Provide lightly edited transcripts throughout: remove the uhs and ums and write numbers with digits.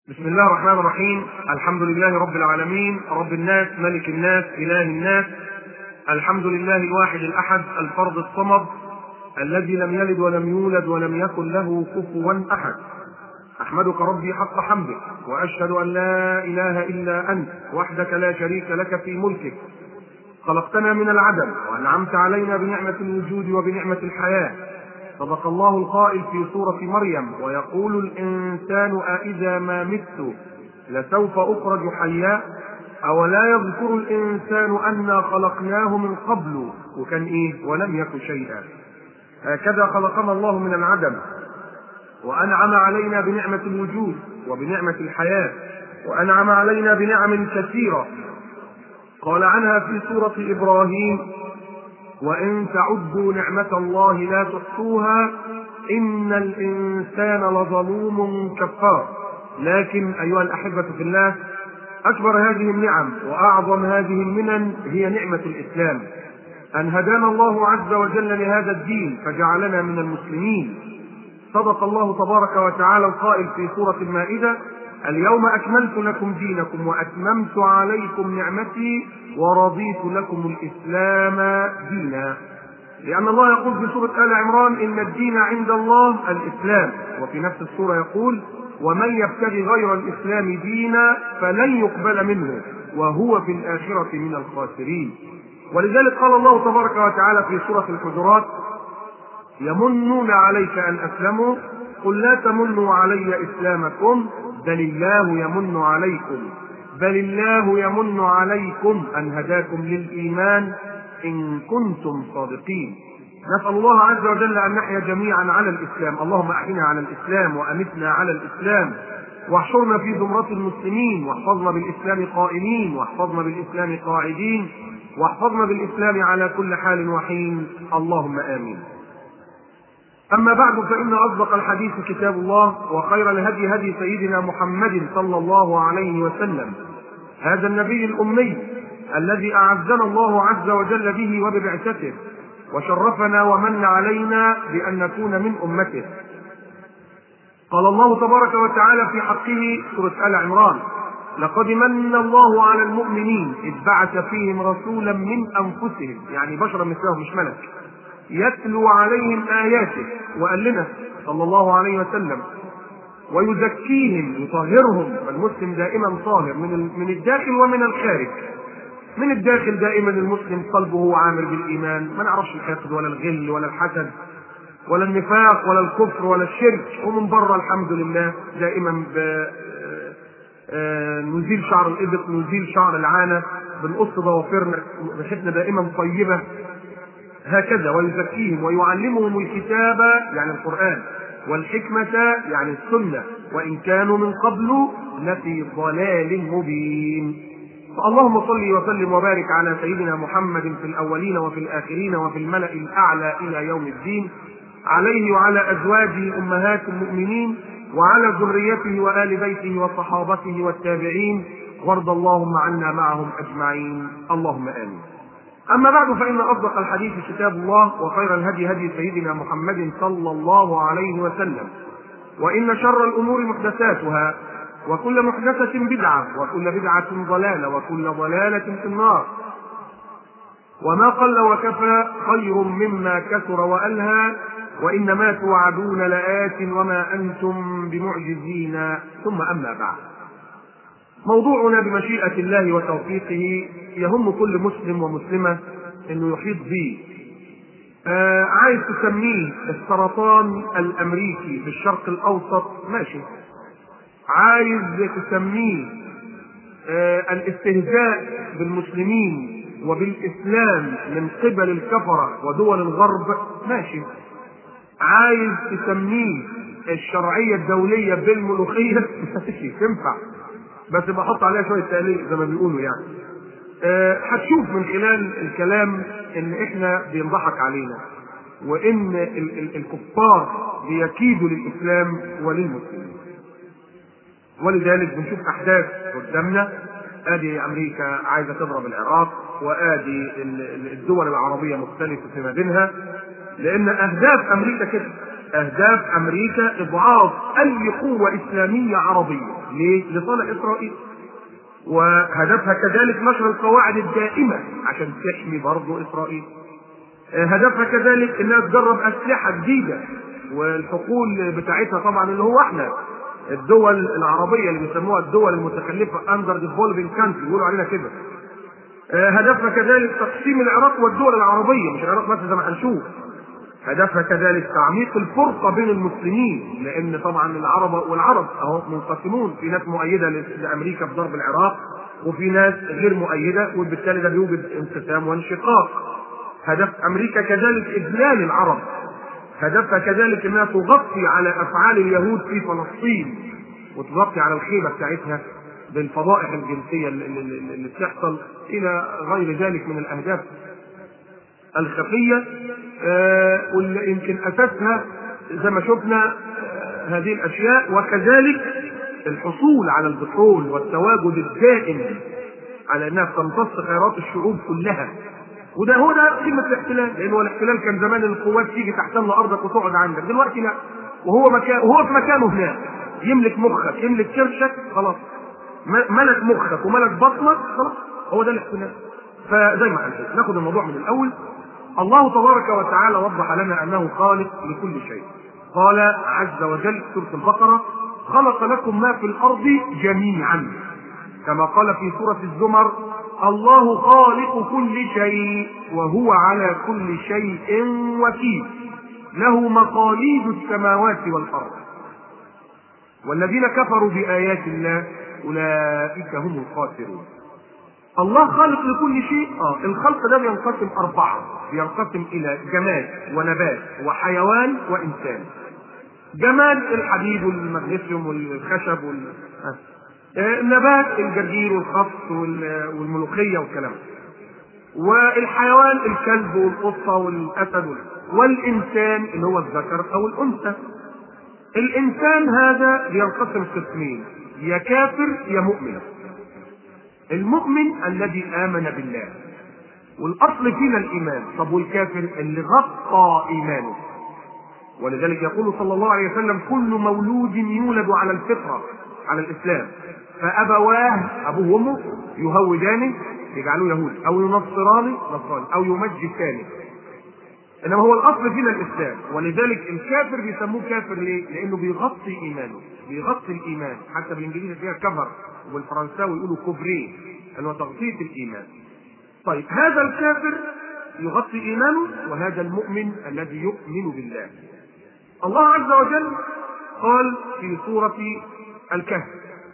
بسم الله الرحمن الرحيم. الحمد لله رب العالمين، رب الناس، ملك الناس، إله الناس. الحمد لله الواحد الأحد الفرد الصمد الذي لم يلد ولم يولد ولم يكن له كفوا أحد. أحمدك ربي حق حمدك، وأشهد أن لا إله إلا أنت وحدك لا شريك لك في ملكك. خلقتنا من العدم وأنعمت علينا بنعمة الوجود وبنعمة الحياة. صدق الله القائل في سورة مريم: ويقول الإنسان أإذا ما مت لسوف أخرج حيا. أولا يذكر الإنسان أنا خلقناه من قبل وكان ولم يكن شيئا. هكذا خلقنا الله من العدم وأنعم علينا بنعمة الوجود وبنعمة الحياة، وأنعم علينا بنعم كثيرة قال عنها في سورة إبراهيم: وإن تعدوا نعمة الله لا تحصوها إن الإنسان لظلوم كفار. لكن أيها الأحبة في الله، أكبر هذه النعم وأعظم هذه المنن هي نعمة الإسلام، أن هدانا الله عز وجل لهذا الدين فجعلنا من المسلمين. صدق الله تبارك وتعالى القائل في سورة المائدة: اليوم أكملت لكم دينكم وأتممت عليكم نعمتي ورضيت لكم الإسلام دينا. لأن الله يقول في سورة آل عمران: إن الدين عند الله الإسلام. وفي نفس السورة يقول: ومن يبتغي غير الإسلام دينا فلن يقبل منه وهو في الآخرة من الخاسرين. ولذلك قال الله تبارك وتعالى في سورة الحجرات: يمنون عليك أن أسلموا قل لا تمنوا علي إسلامكم بل الله يمن عليكم أن هداكم للإيمان إن كنتم صادقين. نسأل الله عز وجل أن نحيا جميعا على الإسلام. اللهم أحينا على الإسلام وأمتنا على الإسلام، واحشرنا في زمرة المسلمين، واحفظنا بالإسلام قائمين، واحفظنا بالإسلام قاعدين، واحفظنا بالإسلام على كل حال وحين، اللهم آمين. أما بعد، فإن أصدق الحديث كتاب الله، وخير الهدي هدي سيدنا محمد صلى الله عليه وسلم، هذا النبي الأمي الذي أعزنا الله عز وجل به وببعثته، وشرفنا ومن علينا بأن نكون من أمته. قال الله تبارك وتعالى في حقه سورة آل عمران: لقد من الله على المؤمنين إذ بعث فيهم رسولا من أنفسهم، يعني بشرا مثلهم مش ملك، يتلو عليهم آياته. وقال لنا صلى الله عليه وسلم: ويزكيهم يطهرهم. المسلم دائما طاهر من الداخل ومن الخارج. من الداخل دائما المسلم قلبه عامر بالإيمان، ما نعرفش الحقد ولا الغل ولا الحسد ولا النفاق ولا الكفر ولا الشرك. ومن بره الحمد لله دائما نزيل شعر الإبط، نزيل شعر العانة، بنقص ضوافرنا، ريحتنا دائما طيبة. هكذا. ويزكيهم ويعلمهم الكتاب يعني القرآن، والحكمة يعني السنة، وإن كانوا من قبل لفي ضلال مبين. فاللهم صل وسلم وبارك على سيدنا محمد في الأولين وفي الآخرين وفي الملأ الأعلى إلى يوم الدين، عليه وعلى أزواجه أمهات المؤمنين وعلى ذريته وآل بيته وصحابته والتابعين، وارض اللهم عنا معهم أجمعين، اللهم آمين. أما بعد، فإن أصدق الحديث كتاب الله، وخير الهدي هدي سيدنا محمد صلى الله عليه وسلم، وإن شر الأمور محدثاتها، وكل محدثة بدعة، وكل بدعة ضلالة، وكل ضلالة في النار. وما قل وكفى خير مما كثر وألهى، وإنما توعدون لآت وما أنتم بمعجزين. ثم أما بعد، موضوعنا بمشيئة الله وتوفيقه يهم كل مسلم ومسلمة انه يحيط به. عايز تسميه السرطان الامريكي في الشرق الاوسط، ماشي. عايز تسميه الاستهزاء بالمسلمين وبالاسلام من قبل الكفرة ودول الغرب، ماشي. عايز تسميه الشرعية الدولية بالملوخية، ماشي، تنفع، بس بحط عليها شوية تقليل زي ما بيقولوا يعني. هتشوف من خلال الكلام ان احنا بينضحك علينا، وان الكفار بيكيدوا للاسلام وللمسلمين. ولذلك بنشوف احداث قدامنا، ادي امريكا عايزه تضرب العراق، وادي الدول العربيه مختلفه فيما بينها، لان اهداف امريكا كده. أهداف أمريكا إضعاف أي قوة إسلامية عربية. ليه؟ لصالح إسرائيل. وهدفها كذلك نشر القواعد الدائمة عشان تحمي برضه إسرائيل. هدفها كذلك إنها تجرب أسلحة جديدة، والحقول بتاعتها طبعا اللي هو احنا الدول العربية اللي بيسموها الدول المتخلفة under developing country بيقولوا علينا كده. هدفها كذلك تقسيم العراق والدول العربية، مش العراق بس زي ما هنشوف. هدفها كذلك تعميق الفرقة بين المسلمين، لأن طبعا العرب أهو منقسمون، في ناس مؤيدة لأمريكا في ضرب العراق وفي ناس غير مؤيدة، وبالتالي ده بيوجد انقسام وانشقاق. هدف أمريكا كذلك إذلال العرب. هدفها كذلك أنها تغطي على أفعال اليهود في فلسطين، وتغطي على الخيبة بتاعتها بالفضائح الجنسية اللي بتحصل إلى غير ذلك من الأهداف الخفية، واللي يمكن أساسها زي ما شفنا هذه الأشياء، وكذلك الحصول على البترول والتواجد الدائم على أنها تمتص خيرات الشعوب كلها. وده هو ده قمة الاحتلال، لأنه الاحتلال كان زمان القوات تيجي تحتل أرضك وتقعد عندك، دلوقتي لا، وهو في مكانه هناك يملك مخك يملك كرشك، خلاص ملك مخك وملك بطنك، خلاص هو ده الاحتلال. فزي ما قلت ناخد الموضوع من الأول. الله تبارك وتعالى وضح لنا أنه خالق لكل شيء. قال عز وجل في سورة البقرة: خلق لكم ما في الأرض جميعا، كما قال في سورة الزمر: الله خالق كل شيء وهو على كل شيء وكيل، له مقاليد السماوات والأرض، والذين كفروا بآيات الله أولئك هم الخاسرون. الله خالق لكل شيء. الخلق ده بينقسم 4، بينقسم إلى جماد ونبات وحيوان وإنسان. جماد الحديد والمغنيسيوم والخشب النبات الجرجير والخس والملوخية والكلام. والحيوان الكلب والقطة والأسد. والإنسان اللي هو الذكر أو الأنثى. الإنسان هذا بينقسم قسمين: يا كافر يا مؤمن. المؤمن الذي آمن بالله، والأصل فينا الإيمان. طب والكافر اللي غطى إيمانه. ولذلك يقول صلى الله عليه وسلم: كل مولود يولد على الفطرة، على الإسلام، فأبواه أبوه وأمه يهودانه يجعلوه يهود، أو ينصرانه نصراني، أو يمجسانه. إنما هو الأصل فينا الإسلام. ولذلك الكافر بيسموه كافر ليه؟ لأنه بيغطي إيمانه، بيغطي الإيمان. حتى بالإنجليزي فيها كفر، والفرنساوي يقولوا كوبريه، اللي هو تغطية الإيمان. طيب هذا الكافر يغطي إيمانه، وهذا المؤمن الذي يؤمن بالله. الله عز وجل قال في سورة الكهف: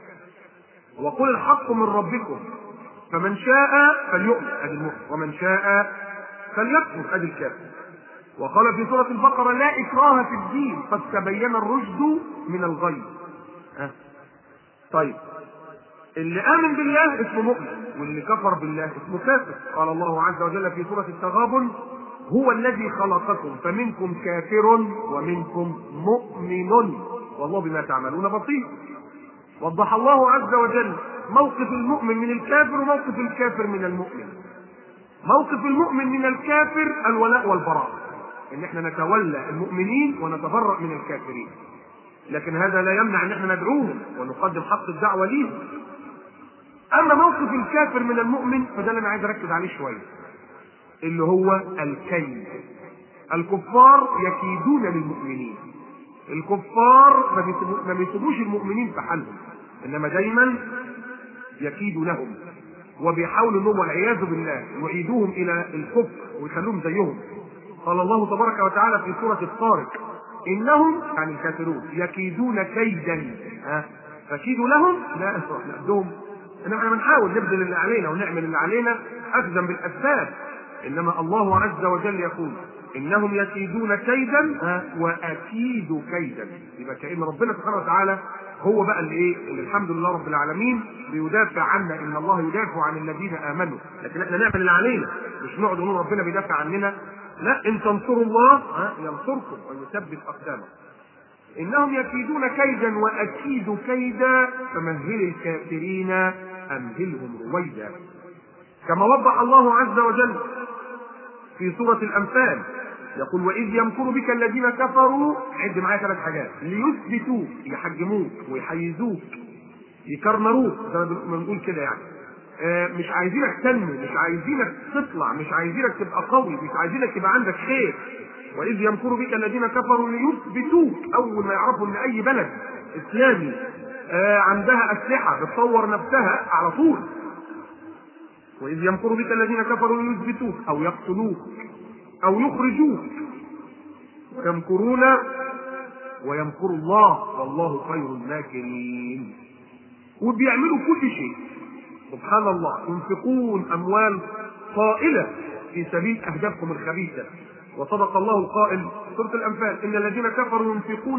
وقل الحق من ربكم فمن شاء فليؤمن، ادي المؤمن، ومن شاء فليكفر، ادي الكافر. وقال في سورة البقرة: لا إكراه في الدين قد تبين الرشد من الغي. طيب اللي آمن بالله اسمه مؤمن، واللي كفر بالله اسمه كافر. قال الله عز وجل في سورة التغابن: هو الذي خلقكم فمنكم كافر ومنكم مؤمن والله بما تعملون بصير. وضح الله عز وجل موقف المؤمن من الكافر وموقف الكافر من المؤمن. موقف المؤمن من الكافر الولاء والبراء، ان احنا نتولى المؤمنين ونتبرأ من الكافرين، لكن هذا لا يمنع ان احنا ندعوهم ونقدم حق الدعوة ليهم. اما موقف الكافر من المؤمن فده اللي انا عايز اركز عليه شوية، اللي هو الكيد. الكفار يكيدون للمؤمنين. الكفار ما بيسيبوش المؤمنين في حالهم، انما دايما يكيدوا لهم، وبيحاولوا انهم والعياذ بالله يعيدوهم الى الكفر ويخلوهم زيهم. قال الله تبارك وتعالى في سورة الطارق: انهم يعني الكافرون يكيدون كيدا فكيدوا لهم لا اسرع نقدهم. انما احنا بنحاول نبذل اللي علينا ونعمل اللي علينا اخذا بالاسباب، انما الله عز وجل يقول: انهم يكيدون كيدا واكيد كيدا. يبقى كأن ربنا سبحانه وتعالى هو بقى اللي الحمد لله رب العالمين بيدافع عنا. ان الله يدافع عن الذين امنوا، لكن احنا نعمل اللي علينا، مش نقعد نقول ربنا بيدافع عننا. لا، ان تنصروا الله ينصركم ويثبت اقدامكم. انهم يكيدون كيدا واكيد كيدا فمهل الكافرين امهلهم رويدا. كما وضح الله عز وجل في سورة الأنفال: يقول وإذ يمكر بك الذين كفروا، عد معايا 3 حاجات: ليثبتوك، يحجموك ويحيزوك يكرمروك زي ما بنقول كده يعني، مش عايزينك تنمو، مش عايزينك تطلع، مش عايزينك تبقى قوي، مش عايزينك تبقى عندك خير. وإذ يمكر بك الذين كفروا ليثبتوك، أول ما يعرفوا إن أي بلد إسلامي عندها أسلحة بتطور نفسها على طول. وإذ يمكر بك الذين كفروا ليثبتوك أو يقتلوك أو يخرجوك، ويمكرون ويمكر الله والله خير الماكرين. وبيعملوا كل شيء سبحان الله، ينفقون أموال طائلة في سبيل أهدافهم الخبيثة. وصدق الله القائل في سورة الأنفال: إن الذين كفروا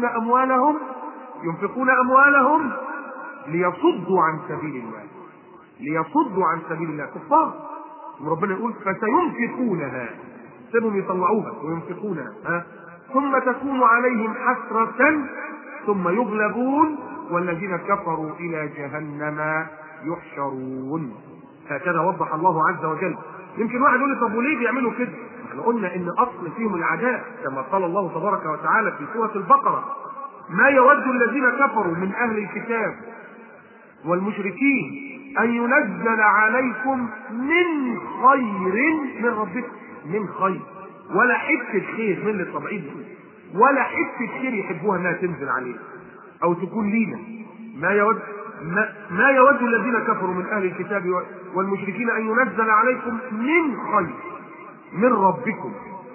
ينفقون أموالهم ليصدوا عن سبيل الله، ليصدوا عن سبيل الله، كفار. وربنا يقول فسينفقونها، سيبهم يطلعوها وينفقونها، ثم تكون عليهم حسرة ثم يغلبون والذين كفروا إلى جهنم يحشرون. هكذا وضح الله عز وجل. يمكن واحد يقول لي طب وليه بيعملوا كده؟ احنا قلنا ان اصل فيهم العداء، كما قال الله تبارك وتعالى في سورة البقرة: ما يود الذين كفروا من اهل الكتاب والمشركين ان ينزل عليكم من خير من ربكم، من خير، ولا حته خير من الطبيعي، ولا حته خير يحبوها انها تنزل علينا او تكون لينا. ما يود الذين كفروا من اهل الكتاب والمشركين ان ينزل عليكم من خير من ربكم.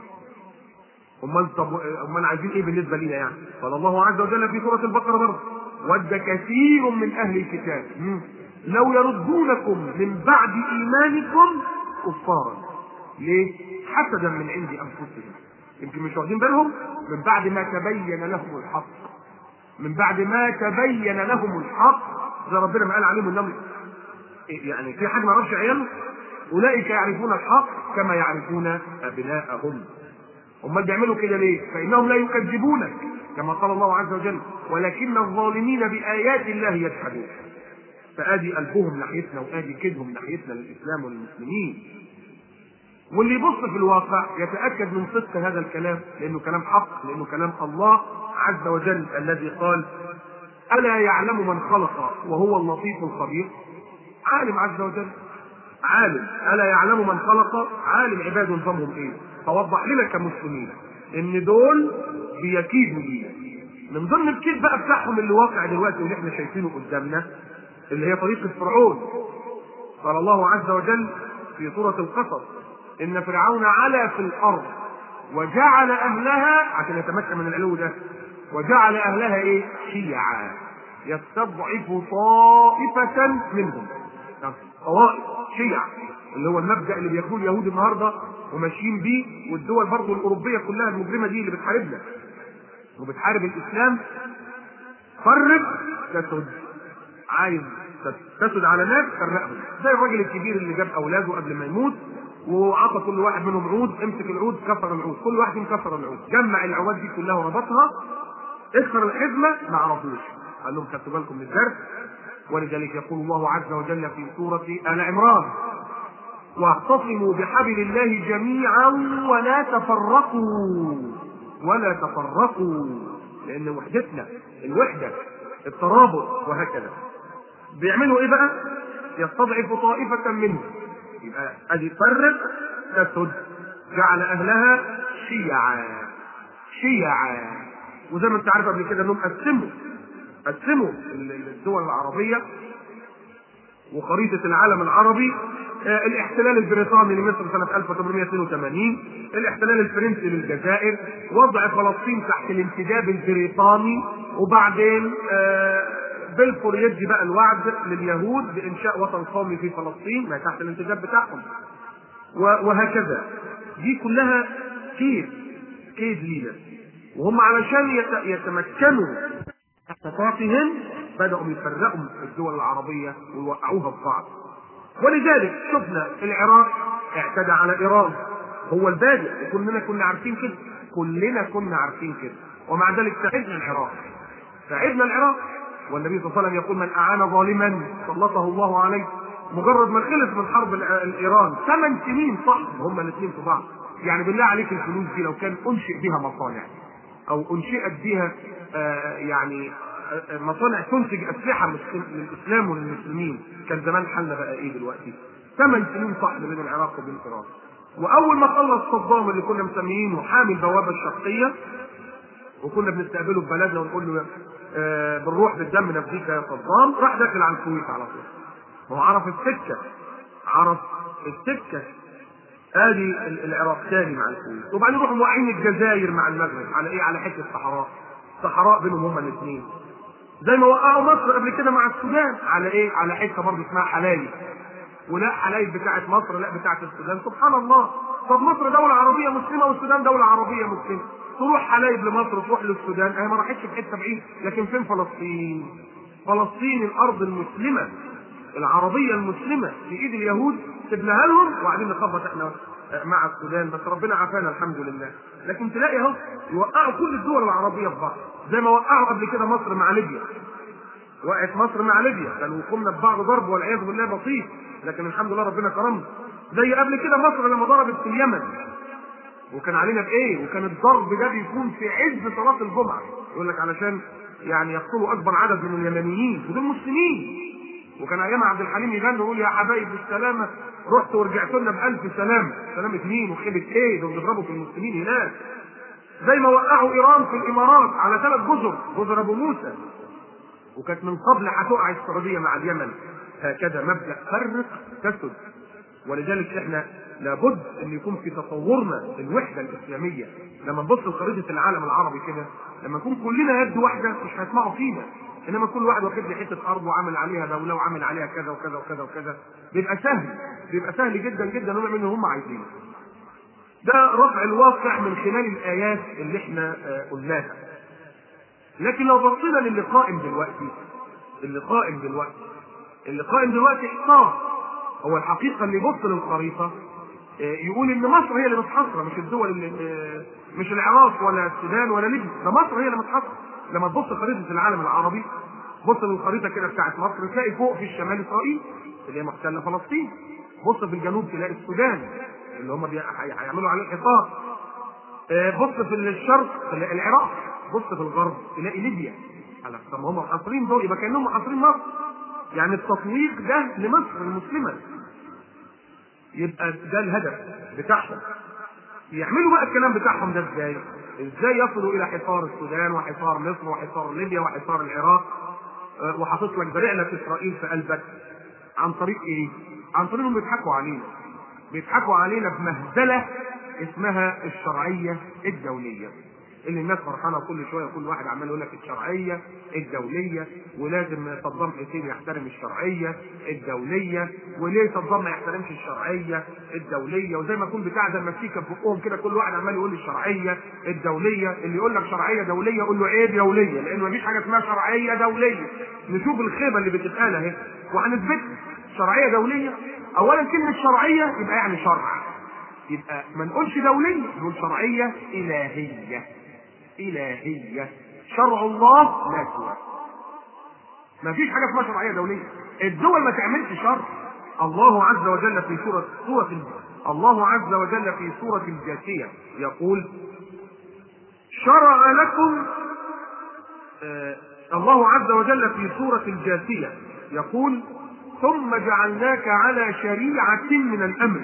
امال عايزين ايه بالنسبه لينا يعني؟ قال الله عز وجل في سوره البقره برضه: ود كثير من اهل الكتاب لو يردونكم من بعد ايمانكم كفارا. ليه؟ حسدا من عند انفسهم. يمكن مش واخدين بالهم، من بعد ما تبين لهم الحق، من بعد ما تبين لهم الحق، زي ربنا ما قال عليهم انهم يعني في حد ما يعرفش عياله، اولئك يعرفون الحق كما يعرفون ابناءهم. امال بيعملوا كده ليه؟ فانهم لا يكذبونك كما قال الله عز وجل: ولكن الظالمين بايات الله يجحدون. فادي قلبهم ناحيتنا وادي كيدهم ناحيتنا للاسلام والمسلمين. واللي يبص في الواقع يتاكد من صدق هذا الكلام، لانه كلام حق، لانه كلام الله عز وجل الذي قال: الا يعلم من خلق وهو اللطيف الخبير. عالم عز وجل، عالم. الا يعلم من خلق، عالم عباد نظامهم ايه. فوضح لنا كمسلمين ان دول بيكيدوا بينا. من ضمن الكيد بقى بتاعهم اللي واقع دلوقتي واللي احنا شايفينه قدامنا، اللي هي طريقه فرعون. قال الله عز وجل في سوره القصص: ان فرعون علا في الارض وجعل اهلها، عشان يتمكن من العلو ده، وجعل اهلها ايه؟ شيعا يستضعف طائفه منهم. طوائف، شيع، اللي هو المبدا اللي بياخدوه اليهود النهارده وماشيين بيه، والدول برضه الاوروبيه كلها المجرمه دي اللي بتحاربنا وبتحارب الاسلام. فرق تسد، عايز تسد على ناس فرقهم، زي الراجل الكبير اللي جاب اولاده قبل ما يموت وعطى كل واحد منهم عود، امسك العود كسر العود، كل واحد مكسر العود، جمع العواد دي كلها وربطها، اكسر الحزمه، ما عرفوش، قال لهم خدتوا بالكم من الدرس. ولذلك يقول الله عز وجل في سورة آل عمران: واعتصموا بحبل الله جميعا ولا تفرقوا، لأن وحدتنا الوحدة الترابط وهكذا. بيعملوا ايه بقى؟ يستضعف طائفة منهم، يبقى ادي فرق تسد، جعل اهلها شيعا. وزي ما انت عارف قبل كده انهم قسموا الدول العربية وخريطة العالم العربي. الاحتلال البريطاني لمصر سنة 1882، الاحتلال الفرنسي للجزائر، وضع فلسطين تحت الانتداب البريطاني، وبعدين بلفور يدي بقى الوعد لليهود بإنشاء وطن قومي في فلسطين ما تحت الانتداب بتاعهم، وهكذا. دي كلها كيد لينا، وهم علشان يتمكنوا خططهم بدأوا يفرقوا الدول العربية ويوقعوها في بعض. ولذلك شفنا العراق اعتدى على إيران، هو البادئ، وكلنا كنا عارفين كده، ومع ذلك ساعدنا العراق، والنبي صلى الله عليه وسلم يقول: من أعان ظالما سلطه الله عليه. مجرد ما خلص من حرب ايران 8 سنين صح هم الاثنين في بعض، يعني بالله عليك الفلوس دي لو كان انشئ بها مصانع او انشئت بها يعني مصانع تنتج اسلحه للاسلام وللمسلمين، كان زمان حالنا بقى ايه دلوقتي؟ 8 سنين صحن بين العراق وبين ايران. واول ما خلص صدام اللي كنا مسميينه حامي البوابه الشرقيه، وكنا بنستقبله ببلدنا ونقول له بنروح بالدم نفديك يا صدام، راح داخل على الكويت على طول. هو عرف السكه، عرف السكه. ادي العراق تاني مع الكويت، وبعدين يروحوا موقعين الجزائر مع المغرب على ايه؟ على حته صحراء، صحراء بينهم هما الاثنين. زي ما وقعوا مصر قبل كده مع السودان على ايه؟ على حته برضه اسمها حلايب. ولا حلايب بتاعت مصر، لا بتاعت السودان. سبحان الله. طب مصر دوله عربيه مسلمه والسودان دوله عربيه مسلمه، تروح حلايب لمصر تروح للسودان، هي ما راحتش في حته بعيد. لكن فين فلسطين؟ فلسطين الارض المسلمه العربيه المسلمه في ايد اليهود، سيبناها لهم وقاعدين نخبط احنا مع السودان، بس ربنا عافانا الحمد لله. لكن تلاقي اهو يوقعوا كل الدول العربيه في بعض، زي ما وقعوا قبل كده مصر مع ليبيا. وقعت مصر مع ليبيا، كانوا قمنا ببعض ضرب والعياذ بالله بسيط، لكن الحمد لله ربنا كرمنا. زي قبل كده مصر لما ضربت في اليمن، وكان علينا بايه؟ وكان الضرب ده بيكون في عز صلاه الجمعه، يقول لك علشان يعني يقتلوا اكبر عدد من اليمنيين ودول مسلمين. وكان ايام عبد الحليم يغني ويقول يا حبايب بالسلامه رحت ورجعت لنا بالف سلامه. سلامه مين وخيبه ايه؟ دول بيضربوا في المسلمين هناك. زي ما وقعوا ايران في الامارات على 3 جزر، جزر ابو موسى، وكانت من قبل هتقع السعوديه مع اليمن. هكذا مبدا فرق تسد. ولذلك احنا لابد ان يكون في تصورنا الوحده الاسلاميه. لما نبص لخريطه العالم العربي كده، لما نكون كلنا يد واحده مش هيسمعوا فينا، انما كل واحد واخد لي حته ارض وعامل عليها دوله وعامل عليها كذا وكذا وكذا وكذا، بيبقى سهل جدا جدا انهم يعملوا اللي هم عايزينه. ده رفع الواقع من خلال الايات اللي احنا قلناها. لكن لو بصينا للي قائم دلوقتي، اللي قائم دلوقتي حصار. هو الحقيقه اللي يبص للخريطه يقول ان مصر هي اللي متحصره، مش الدول مش العراق ولا السودان ولا ليبيا، ده مصر هي اللي متحصره. لما تبص خريطه العالم العربي، بص للخريطه كده بتاعت مصر، تلاقي فوق في الشمال اسرائيل اللي هي محتله فلسطين، بص في الجنوب تلاقي السودان اللي هم هيعملوا عليه حصار، بص في الشرق تلاقي العراق، بص في الغرب تلاقي ليبيا. طب هم محاصرين دول، يبقى كانهم محاصرين مصر. يعني التطويق ده لمصر المسلمه، يبقى ده الهدف بتاعهم. يعملوا بقى الكلام بتاعهم ده ازاي؟ ازاي يصلوا الى حصار السودان وحصار مصر وحصار ليبيا وحصار العراق، وحاطط لك برعلة اسرائيل في قلبك؟ عن طريق ايه؟ عن طريق انهم بيضحكوا علينا بمهزله اسمها الشرعيه الدوليه، اللي الناس فرحانه كل شويه كل واحد عمال يقول لك الشرعيه الدوليه، ولازم صدام حسين يحترم الشرعيه الدوليه، وليه صدام ما يحترمش الشرعيه الدوليه؟ وزي ما يكون بتاع ده المسيكه في بقهم كده كل واحد عمال يقول الشرعيه الدوليه. اللي يقول لك شرعيه دوليه قول له عيب دوليه، لان مفيش حاجه اسمها شرعيه دوليه. نشوف الخيبه اللي بتتقال اهي وهنثبتها. شرعيه دوليه، اولا كلمه شرعيه يبقى يعني شرع، يبقى ما نقولش دوليه، نقول شرعيه الهيه. شرع الله لا سوى. ما فيش حاجه اسمها شرعيه دوليه. الدول ما تعملش شرع. الله عز وجل في سوره الجاثيه يقول شرع لكم. الله عز وجل في سوره الجاثيه يقول ثم جعلناك على شريعه من الامر.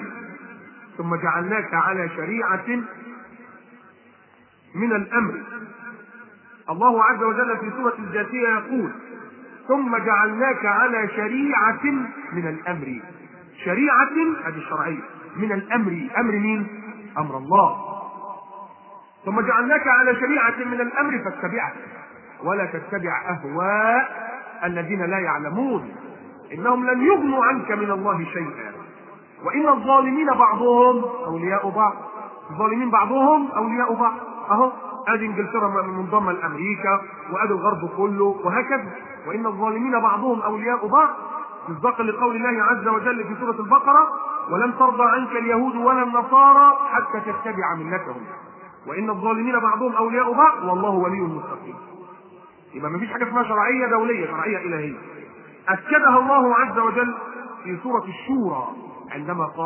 الله عز وجل في سورة الجاثية يقول ثم جعلناك على شريعة من الأمر. شريعة هذه الشرعية، من الأمر، أمر مين؟ أمر الله. ثم جعلناك على شريعة من الأمر فاتبعها ولا تتبع أهواء الذين لا يعلمون إنهم لن يغنوا عنك من الله شيئا وإن الظالمين بعضهم أولياء بعض. الظالمين بعضهم أولياء بعض. أهو ادي انجلترا منضمه لامريكا، وادي الغرب كله، وهكذا. وان الظالمين بعضهم اولياء بعض، مصداقا لقول الله عز وجل في سوره البقره ولن ترضى عنك اليهود ولا النصارى حتى تتبع ملتهم وان الظالمين بعضهم اولياء بعض والله ولي المتقين. يبقى ما فيش حاجه اسمها شرعيه دوليه، شرعيه الهيه. اكدها الله عز وجل في سوره الشورى عندما قال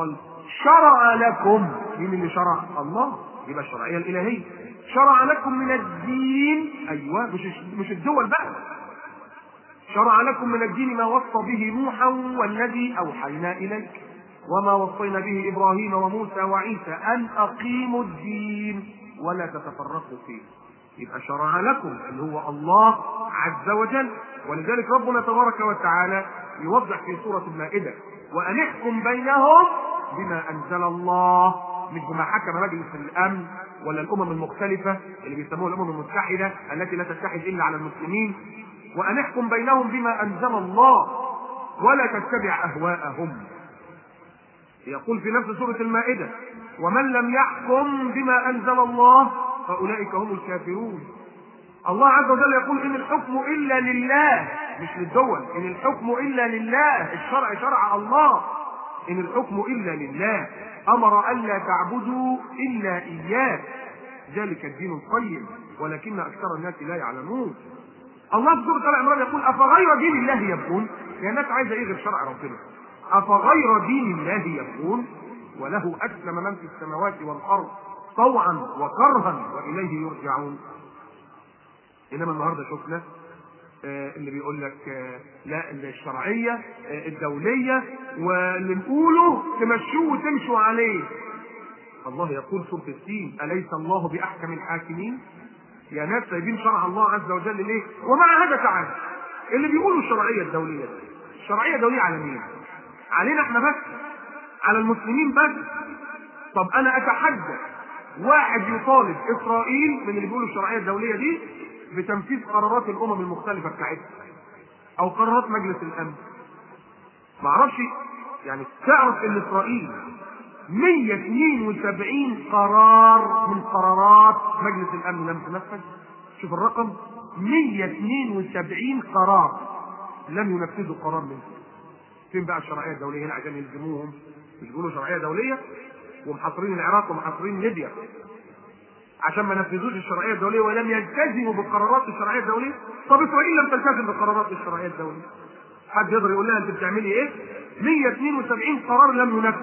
شرع لكم. مين اللي شرع؟ الله. يبقى الشرعيه الالهيه. شرع لكم من الدين، ايوه، مش الدول بقى. شرع لكم من الدين ما وصى به نوحا والذي اوحينا اليك وما وصينا به ابراهيم وموسى وعيسى ان اقيموا الدين ولا تتفرقوا فيه. يبقى شرع لكم اللي هو الله عز وجل. ولذلك ربنا تبارك وتعالى يوضح في سورة المائدة: وأن احكم بينهم بما أنزل الله، مش بما حكم مجلس الأمن ولا الأمم المختلفة اللي بيسموها الأمم المتحدة التي لا تتحد إلا على المسلمين. وأن احكم بينهم بما أنزل الله ولا تتبع أهواءهم. يقول في نفس سورة المائدة: ومن لم يحكم بما أنزل الله فأولئك هم الكافرون. الله عز وجل يقول: إن الحكم إلا لله، مش للدول، إن الحكم إلا لله. الشرع شرع الله، إن الحكم إلا لله، أمر ألا تعبدوا إلا إياه، ذلك الدين القيم ولكن أكثر الناس لا يعلمون. الله في سورة آل عمران يقول: أفغير دين الله يبغون؟ يا الناس عايزة إيه غير شرع ربنا؟ أفغير دين الله يبغون وله أسلم من في السماوات والأرض طوعا وكرها وإليه يرجعون. إنما النهارده شفنا اللي بيقول لك لا الشرعية الدولية واللي نقوله تمشوه وتمشوا عليه. الله يقول سورة التين: أليس الله بأحكم الحاكمين؟ يا ناس سايبين شرع الله عز وجل ليه؟ ومع هذا تعالى اللي بيقولوا الشرعية الدولية، الشرعية الدولية على مين؟ علينا احنا بس؟ على المسلمين بس؟ طب أنا أتحدى واحد يطالب إسرائيل من اللي بيقولوا الشرعية الدولية دي بتنفيذ قرارات الأمم المختلفة بتاعتها أو قرارات مجلس الأمن. معرفش يعني تعرف إن إسرائيل 172 قرار من قرارات مجلس الأمن لم تنفذ. شوف الرقم، 172 قرار لم ينفذوا قرار منهم. فين بقى الشرعية الدولية هنا عشان يلزموهم؟ مش بيقولوا شرعية دولية ومحاصرين العراق ومحاصرين ليبيا عشان ما نفذوش الشرعية الدولية ولم يلتزموا بالقرارات الشرعية الدولية؟ طب إسرائيل لم تلتزم بالقرارات الشرعية الدولية، حد يقدر يقول لها أنت بتعملي إيه؟ 172 قرار لم ينفذ.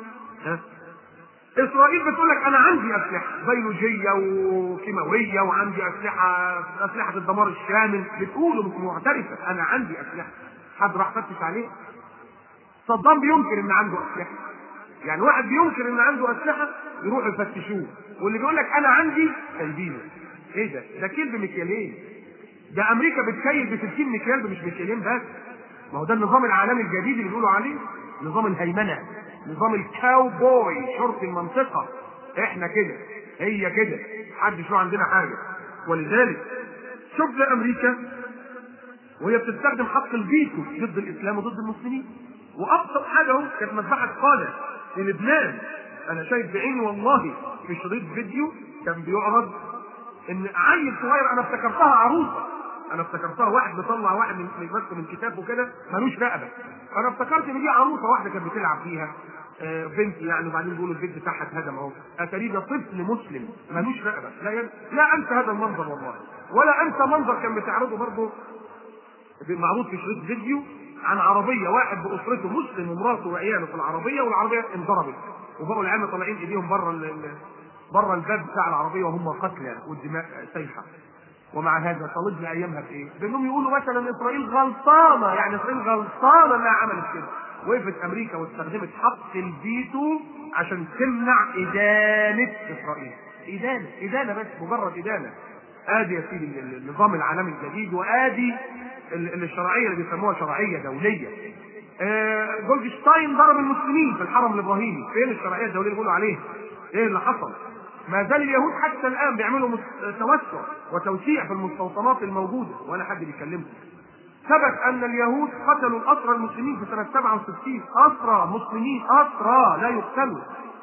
إسرائيل بتقول لك أنا عندي أسلحة بيولوجية وكيماوية وعندي أسلحة الدمار الشامل، بتقول معترفة أنا عندي أسلحة. حد راح فتش عليه؟ صدام بينكر إن عنده أسلحة. يعني واحد بينكر إن عنده أسلحة يروحوا يفتشوه، واللي بيقول لك أنا عندي سايبينه. إيه ده؟ ده كيل بمكيالين. ده أمريكا بتكيل ب 60 مكيال مش مكيالين بس. ما هو ده النظام العالمي الجديد اللي بيقولوا عليه نظام الهيمنة، نظام الكاوبوي، شرطي المنطقة. احنا كده، هي كده، محدش له عندنا حاجة. ولذلك شوف امريكا وهي بتستخدم حق الفيتو ضد الاسلام وضد المسلمين. وابسط حاجة اهو كانت مذبحة قادة في لبنان. انا شايف بعيني والله في شريط فيديو كان بيعرض ان عيل صغير، انا افتكرتها عروسة، انا افتكرتها واحد بيطلع واحد من كتابه كده ملوش رقبه، فانا افتكرت ان دي عروسه واحده كانت بتلعب فيها بنت يعني، وبعدين بيقولوا البنت بتاعها اتهدم اهو. اتاري ده طفل مسلم ملوش رقبه. لا انسى هذا المنظر والله، ولا انسى منظر كان بتعرضه برضه معروض في شريط فيديو عن عربيه، واحد باسرته مسلم ومراته وعياله في العربيه، والعربيه انضربت وبقوا العيال طالعين ايديهم بره الباب بتاع العربيه وهم قتلى والدماء سايحه. ومع هذا طالبنا ايامها بايه؟ بانهم يقولوا مثلا اسرائيل غلطانه، يعني اسرائيل غلطانه انها عملت كده. وقفت امريكا واستخدمت حق الفيتو عشان تمنع ادانه اسرائيل. ادانه بس، مجرد ادانه. ادي يا سيدي النظام العالمي الجديد، وادي الشرعيه اللي بيسموها شرعيه دوليه. جولدشتاين ضرب المسلمين في الحرم الابراهيمي. فين الشرعيه الدوليه اللي بيقولوا عليها؟ ايه اللي حصل؟ ما زال اليهود حتى الان بيعملوا توسع وتوسيع في المستوطنات الموجوده ولا حد بيكلمهم. ثبت ان اليهود قتلوا الاسرى المسلمين في سنه 67. اسرى مسلمين، اسرى لا يقتلوا،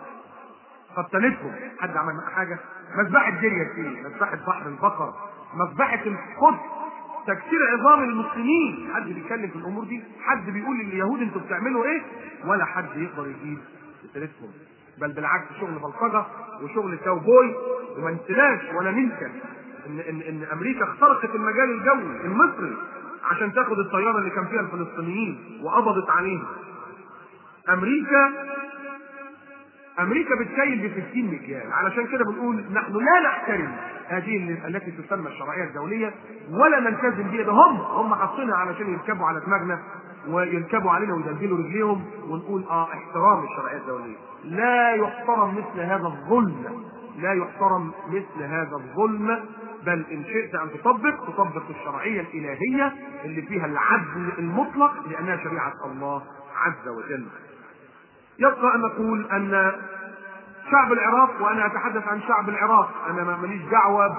قتلتهم. حد عمل حاجه؟ مذبحه دير ياسين، مذبحه بحر البقر، مذبحه القدس، تكسير عظام المسلمين. حد بيتكلم في الامور دي؟ حد بيقول لليهود انتوا بتعملوا ايه؟ ولا حد يقدر يجيب سيرتهم. بل بالعكس شغل بلطجه وشغل كاوبوي. وما ننساش ولا ننسى ان امريكا اخترقت المجال الجوي المصري عشان تاخد الطياره اللي كان فيها الفلسطينيين وقبضت عليها. امريكا امريكا بتسيل ب60 مكيال. علشان كده بنقول نحن لا نحترم هذه التي تسمى الشرعيه الدوليه ولا نلتزم بها. ده هم حاطينها علشان يركبوا على دماغنا ويركبوا علينا ويدلدلوا رجليهم، ونقول احترام الشرعيه الدوليه. لا يحترم مثل هذا الظلم، لا يحترم مثل هذا الظلم، بل ان شئت ان تطبق الشرعيه الالهيه اللي فيها العدل المطلق لانها شريعه الله عز وجل. يبقى ان نقول ان شعب العراق، وانا اتحدث عن شعب العراق، انا ماليش دعوه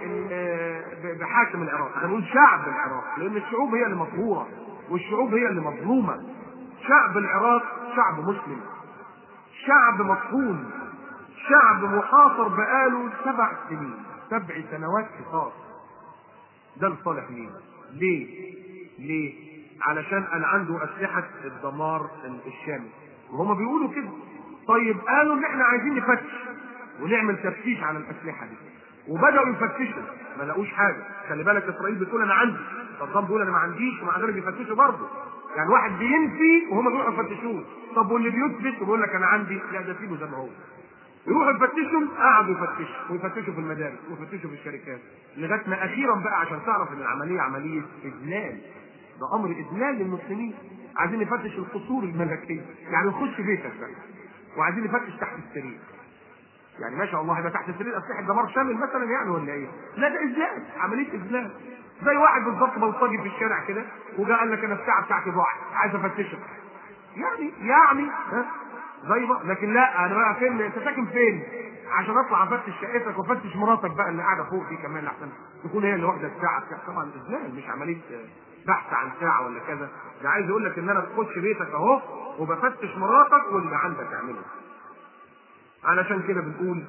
بحاكم العراق، انا بقول شعب العراق لان الشعوب هي اللي مقهوره والشعوب هي اللي مظلومه. شعب العراق شعب مسلم، شعب مطحون، شعب محاصر بقاله 7 سنين، 7 سنوات حصار. ده لصالح مين؟ ليه؟ علشان انا عنده اسلحه الدمار الشامل، وهم بيقولوا كده. طيب قالوا ان احنا عايزين نفتش ونعمل تفتيش على الاسلحه دي، وبداوا يفتشوا ما لقوش حاجه. خلي بالك اسرائيل بتقول انا عندي، صدام بيقول انا ما عنديش، ومع ذلك بيفتشوا برضه. يعني واحد بينفي وهم بيروحوا يفتشوه. طب واللي بيثبت وبيقول لك انا عندي، لا ده سيبه زي ما هو. يروحوا يفتشوا، قعدوا يفتشوا في المدارس ويفتشوا في الشركات، لغايه ما اخيرا بقى عشان تعرف ان العمليه عمليه اذلال، ده امر اذلال للمسلمين. عايزين نفتش القصور الملكيه، يعني نخش بيتك بقى، وعايزين نفتش تحت السرير. يعني ما شاء الله هيبقى تحت السرير اسلحه دمار شامل مثلا يعني ولا ايه؟ لا ده اذلال، عمليه اذلال. زي واحد بالظبط بلطجي في الشارع كده وجاء قال لك انا الساعه بتاعتي ضاعت عايز افتشها. يعني ها زي ما، لكن لا انا بقى فين؟ انت ساكن فين؟ عشان اطلع افتش شقتك وافتش مراتك بقى اللي قاعده فوق دي كمان احسن تكون هي اللي واخده الساعه بتاعتك. طبعا اذلال، مش عمليه بحث عن ساعه ولا كذا. ده عايز يقول لك ان انا بخش بيتك اهو وبفتش مراتك واللي عندك اعمله. علشان كده بنقول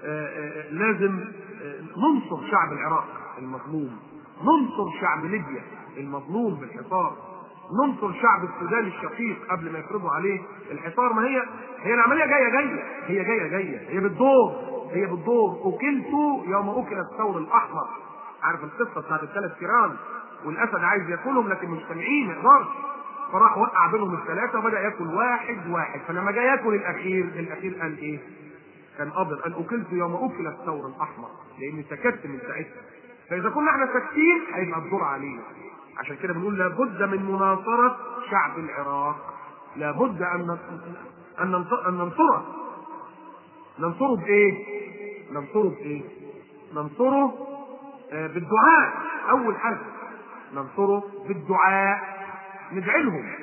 لازم ننصر شعب العراق المظلوم، ننصر شعب ليبيا المظلوم بالحصار، ننصر شعب السودان الشقيق قبل ما يفرضوا عليه الحصار. ما هي العمليه جايه، هي بالدور. اكلت يوم اكل الثور الاحمر. عارف القصه بتاعت ال3 فيران والاسد عايز ياكلهم لكن مش سامعين، ما يقدرش، فراح وقع بينهم ال3 وبدا ياكل واحد. فلما جاي ياكل الاخير قال ايه؟ كان قادر ان اكلت يوم اكل الثور الاحمر، لاني سكت من ساعتها. فاذا كنا احنا ساكتين هيبقى الدور علينا. عشان كده بنقول لابد من مناصره شعب العراق، لابد ان ننصره بايه؟ ننصره بالدعاء. اول حاجه ننصره بالدعاء، ندعي لهم